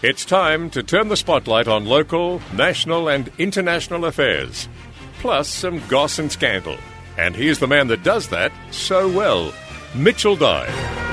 It's time to turn the spotlight on local, national and international affairs, plus some goss and scandal. And here's the man that does that so well, Mitchell Dye.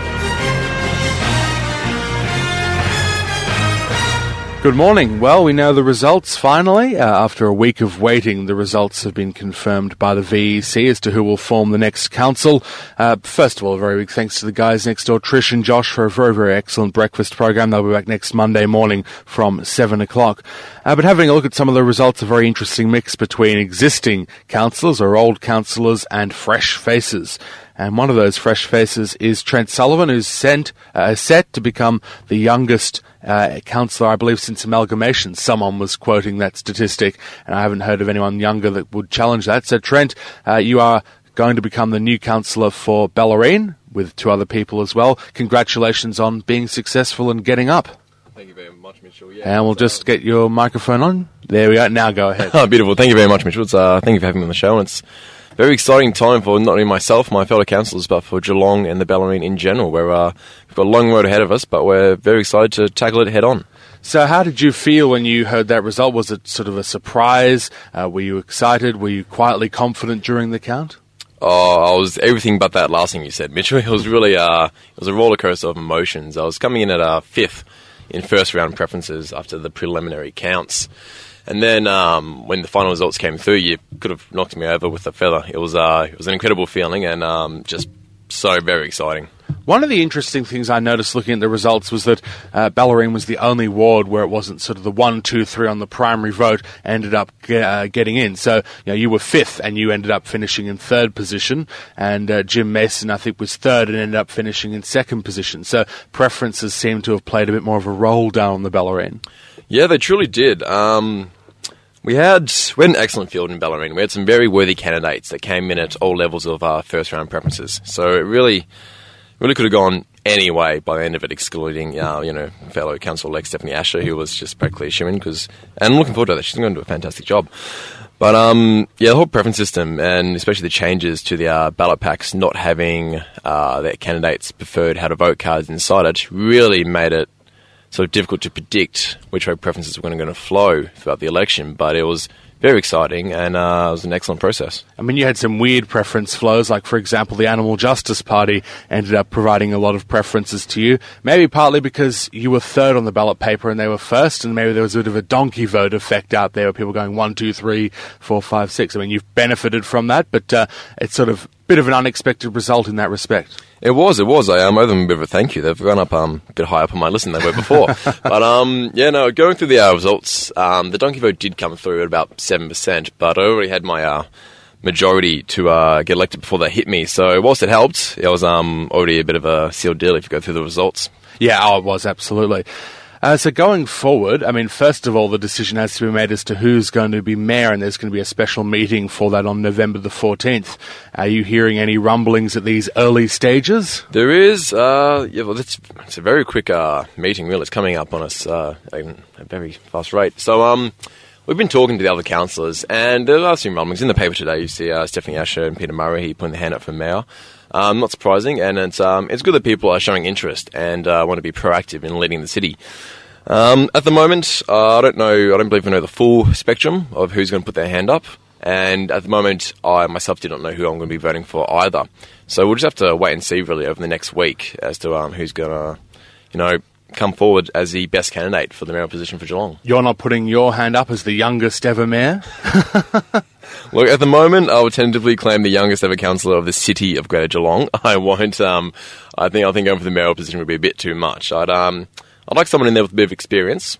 Good morning. Well, we know the results finally. After a week of waiting, the results have been confirmed by the VEC as to who will form the next council. First of all, a very big thanks to the guys next door, Trish and Josh, for a very, very excellent breakfast program. They'll be back next Monday morning from 7 o'clock. But having a look at some of the results, a very interesting mix between existing councillors or old councillors and fresh faces. And one of those fresh faces is Trent Sullivan, who's set to become the youngest councillor, I believe, since amalgamation. Someone was quoting that statistic, and I haven't heard of anyone younger that would challenge that. So, Trent, you are going to become the new councillor for Bellarine, with two other people as well. Congratulations on being successful and getting up. Thank you very much, Mitchell. Yeah, and we'll just get your microphone on. There we go. Now go ahead. Oh, beautiful. Thank you very much, Mitchell. Thank you for having me on the show. And it's a very exciting time for not only myself, my fellow councillors, but for Geelong and the Bellarine in general. We've got a long road ahead of us, but we're very excited to tackle it head on. So how did you feel when you heard that result? Was it sort of a surprise? Were you excited? Were you quietly confident during the count? Oh, I was everything but that last thing you said, Mitchell. It was really it was a roller coaster of emotions. I was coming in at fifth in first round preferences after the preliminary counts. And then when the final results came through, you could have knocked me over with a feather. It was an incredible feeling and just so very exciting. One of the interesting things I noticed looking at the results was that Bellarine was the only ward where it wasn't sort of the 1, 2, 3 on the primary vote ended up getting in. So you were fifth and you ended up finishing in third position, and Jim Mason, I think, was third and ended up finishing in second position. So preferences seem to have played a bit more of a role down on the Bellarine. Yeah, they truly did. We had an excellent field in Bellarine. We had some very worthy candidates that came in at all levels of our first round preferences. So it really could have gone any way by the end of it, excluding fellow councillor-elect Stephanie Asher, who was just practically a shoo-in. And I'm looking forward to that. She's going to do a fantastic job. But the whole preference system, and especially the changes to the ballot packs not having their candidates' preferred how to vote cards inside it, really made it sort of difficult to predict which way preferences were going to flow throughout the election, but it was very exciting and it was an excellent process. I mean, you had some weird preference flows, like, for example, the Animal Justice Party ended up providing a lot of preferences to you, maybe partly because you were third on the ballot paper and they were first, and maybe there was a bit of a donkey vote effect out there, where people going 1, 2, 3, 4, 5, 6. I mean, you've benefited from that, but it's sort of a bit of an unexpected result in that respect. It was. I owe them a bit of a thank you. They've gone up a bit higher up on my list than they were before. But, going through the results, the donkey vote did come through at about 7%, but I already had my majority to get elected before they hit me. So whilst it helped, it was already a bit of a sealed deal if you go through the results. Yeah, it was, absolutely. So going forward, I mean, first of all, the decision has to be made as to who's going to be mayor, and there's going to be a special meeting for that on November the 14th. Are you hearing any rumblings at these early stages? There is. It's a very quick meeting, really. It's coming up on us at a very fast rate. So we've been talking to the other councillors, and there are some rumblings. In the paper today, you see Stephanie Asher and Peter Murray putting their hand up for mayor. Not surprising, and it's good that people are showing interest and want to be proactive in leading the city. At the moment, I don't believe we know the full spectrum of who's going to put their hand up, and at the moment, I myself do not know who I'm going to be voting for either. So we'll just have to wait and see, really, over the next week as to who's going to, come forward as the best candidate for the mayoral position for Geelong. You're not putting your hand up as the youngest ever mayor? Look, at the moment, I would tentatively claim the youngest ever councillor of the city of Greater Geelong. I won't. I think going for the mayoral position would be a bit too much. I'd like someone in there with a bit of experience.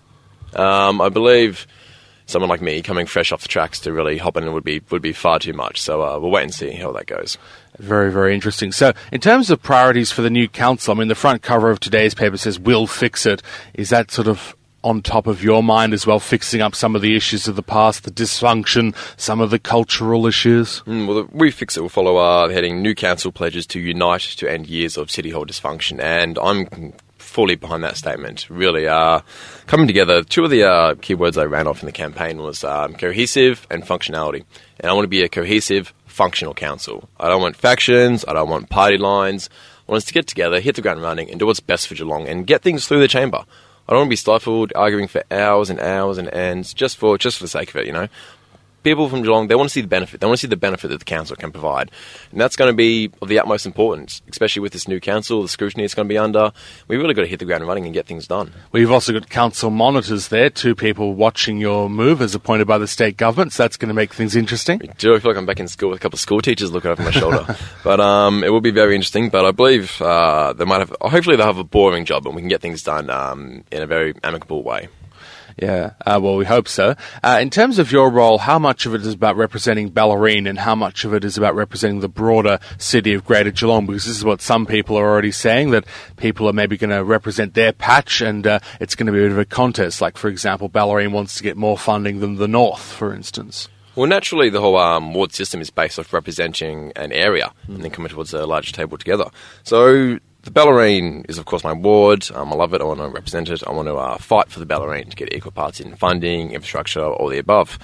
I believe someone like me coming fresh off the tracks to really hop in would be far too much. So we'll wait and see how that goes. Very, very interesting. So, in terms of priorities for the new council, I mean, the front cover of today's paper says, "We'll fix it." Is that sort of on top of your mind as well, fixing up some of the issues of the past, the dysfunction, some of the cultural issues? Well, We Fix It will follow the heading New Council pledges to unite to end years of City Hall dysfunction, and I'm fully behind that statement. Really, coming together, two of the key words I ran off in the campaign was cohesive and functionality, and I want to be a cohesive, functional council. I don't want factions, I don't want party lines. I want us to get together, hit the ground running, and do what's best for Geelong and get things through the chamber. I don't want to be stifled, arguing for hours and hours and ends just for the sake of it, you know. People from Geelong, they want to see the benefit. They want to see the benefit that the council can provide. And that's going to be of the utmost importance, especially with this new council, the scrutiny it's going to be under. We've really got to hit the ground running and get things done. Well, you've also got council monitors there, 2 people watching your move as appointed by the state government, so that's going to make things interesting. I do feel like I'm back in school with a couple of school teachers looking over my shoulder. But it will be very interesting, but I believe hopefully they'll have a boring job and we can get things done in a very amicable way. Yeah, well, we hope so. In terms of your role, how much of it is about representing Bellarine and how much of it is about representing the broader city of Greater Geelong? Because this is what some people are already saying, that people are maybe going to represent their patch and it's going to be a bit of a contest. Like, for example, Bellarine wants to get more funding than the North, for instance. Well, naturally, the whole ward system is based off representing an area and then coming towards a larger table together. So the Bellarine is, of course, my ward. I love it. I want to represent it. I want to fight for the Bellarine to get equal parts in funding, infrastructure, all the above.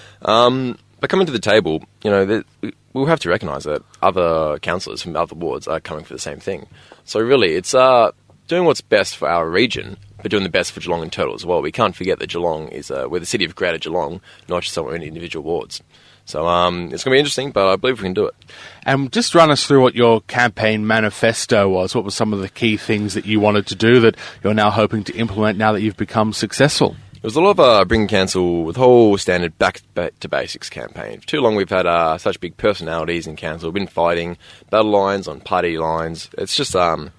But coming to the table, you know, we'll have to recognise that other councillors from other wards are coming for the same thing. So really, it's doing what's best for our region, but doing the best for Geelong in total as well. We can't forget that Geelong is we're the city of Greater Geelong, not just somewhere in individual wards. So it's going to be interesting, but I believe we can do it. And just run us through what your campaign manifesto was. What were some of the key things that you wanted to do that you're now hoping to implement now that you've become successful? It was a lot of bringing council with the whole standard back to basics campaign. For too long we've had such big personalities in council. We've been fighting battle lines on party lines. It's just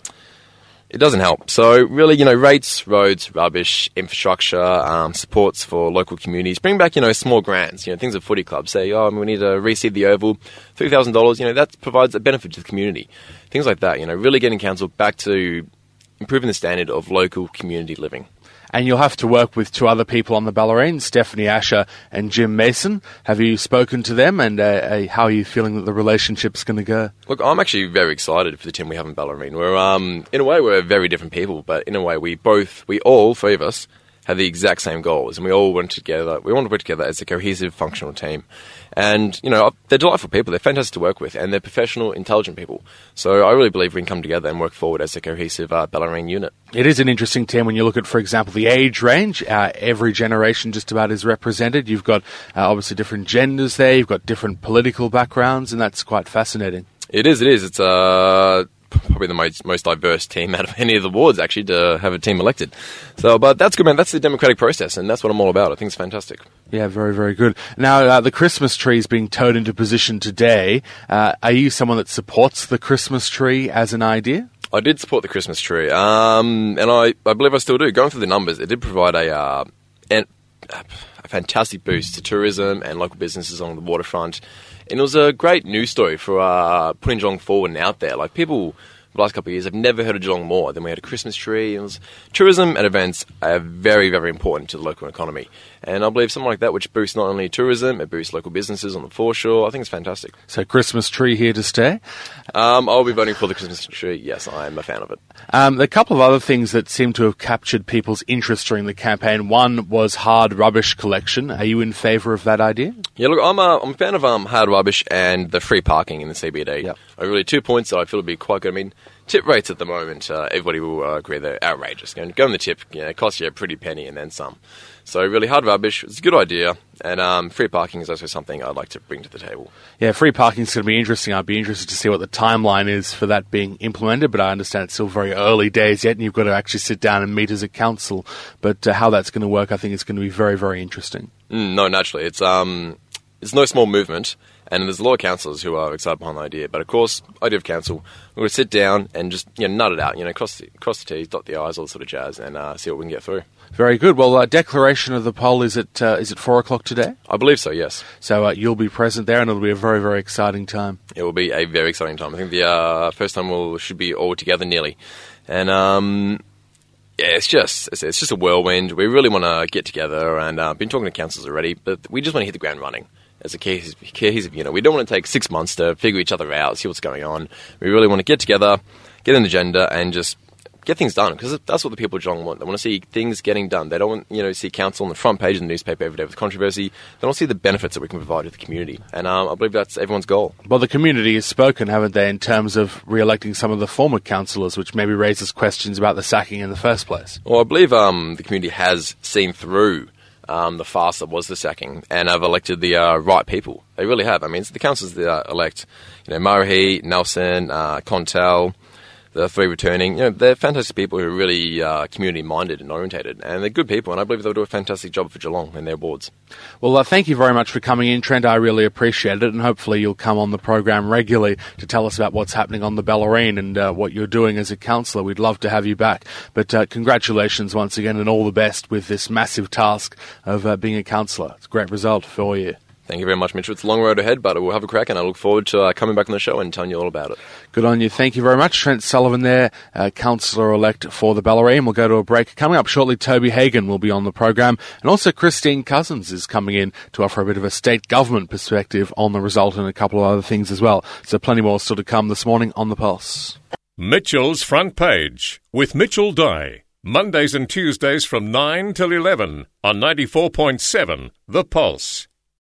it doesn't help. So really, you know, rates, roads, rubbish, infrastructure, supports for local communities. Bring back, you know, small grants, you know, things at footy clubs. Say, we need to reseed the oval, $3,000, you know, that provides a benefit to the community. Things like that, you know, really getting council back to improving the standard of local community living. And you'll have to work with 2 other people on the Bellarine, Stephanie Asher and Jim Mason. Have you spoken to them, and how are you feeling that the relationship's going to go? Look, I'm actually very excited for the team we have in Bellarine. We're, in a way, we're very different people, but in a way, we all 3 of us, have the exact same goals, and we all want to work together as a cohesive, functional team. And, you know, they're delightful people, they're fantastic to work with, and they're professional, intelligent people. So I really believe we can come together and work forward as a cohesive Bellarine unit. It is an interesting team when you look at, for example, the age range. Every generation just about is represented. You've got obviously different genders there, you've got different political backgrounds, and that's quite fascinating. It is. It's probably the most diverse team out of any of the wards, actually, to have a team elected. So, but that's good, man. That's the democratic process, and that's what I'm all about. I think it's fantastic. Yeah, very, very good. Now, the Christmas tree is being towed into position today. Are you someone that supports the Christmas tree as an idea? I did support the Christmas tree, and I believe I still do. Going through the numbers, it did provide a fantastic boost to tourism and local businesses on the waterfront. And it was a great news story for putting Geelong forward and out there. Like, people, the last couple of years, have never heard of Geelong more. Then we had a Christmas tree. Tourism and events are very, very important to the local economy. And I believe something like that, which boosts not only tourism, it boosts local businesses on the foreshore. I think it's fantastic. So Christmas tree here to stay? I'll be voting for the Christmas tree. Yes, I am a fan of it. A couple of other things that seem to have captured people's interest during the campaign. One was hard rubbish collection. Are you in favour of that idea? Yeah, look, I'm a fan of hard rubbish and the free parking in the CBD. Yep. Really 2 points that I feel would be quite good. I mean, tip rates at the moment, everybody will agree they're outrageous. Go on the tip, you know, it costs you a pretty penny and then some. So really, hard rubbish is a good idea, and free parking is also something I'd like to bring to the table. Yeah, free parking is going to be interesting. I'd be interested to see what the timeline is for that being implemented, but I understand it's still very early days yet, and you've got to actually sit down and meet as a council. But how that's going to work, I think it's going to be very, very interesting. No, naturally. It's no small movement, and there's a lot of councillors who are excited behind the idea. But of course, idea of council, we're going to sit down and just nut it out, cross the T's, dot the I's, all that sort of jazz, and see what we can get through. Very good. Well, declaration of the poll is at 4 o'clock today? I believe so, yes. So you'll be present there, and it'll be a very, very exciting time. It will be a very exciting time. I think the first time should be all together nearly. And yeah, it's just a whirlwind. We really want to get together, and I've been talking to councils already, but we just want to hit the ground running as a cohesive unit. We don't want to take 6 months to figure each other out, see what's going on. We really want to get together, get an agenda, and just get things done, because that's what the people of Geelong want. They want to see things getting done. They don't want, see council on the front page of the newspaper every day with controversy. They want to see the benefits that we can provide to the community. And I believe that's everyone's goal. Well, the community has spoken, haven't they, in terms of re-electing some of the former councillors, which maybe raises questions about the sacking in the first place. Well, I believe the community has seen through the farce that was the sacking, and have elected the right people. They really have. I mean, it's the councillors that elect, Murray, Nelson, Contel, the three returning. They're fantastic people who are really community-minded and orientated, and they're good people, and I believe they'll do a fantastic job for Geelong and their boards. Well, thank you very much for coming in, Trent. I really appreciate it, and hopefully you'll come on the program regularly to tell us about what's happening on the Bellarine and what you're doing as a councillor. We'd love to have you back. But congratulations once again, and all the best with this massive task of being a councillor. It's a great result for you. Thank you very much, Mitchell. It's a long road ahead, but we'll have a crack, and I look forward to coming back on the show and telling you all about it. Good on you. Thank you very much. Trent Sullivan there, Councillor-elect for the Bellarine. We'll go to a break. Coming up shortly, Toby Hagan will be on the program, and also Christine Cousins is coming in to offer a bit of a state government perspective on the result and a couple of other things as well. So plenty more still to come this morning on The Pulse. Mitchell's Front Page with Mitchell Dye. Mondays and Tuesdays from 9 till 11 on 94.7 The Pulse.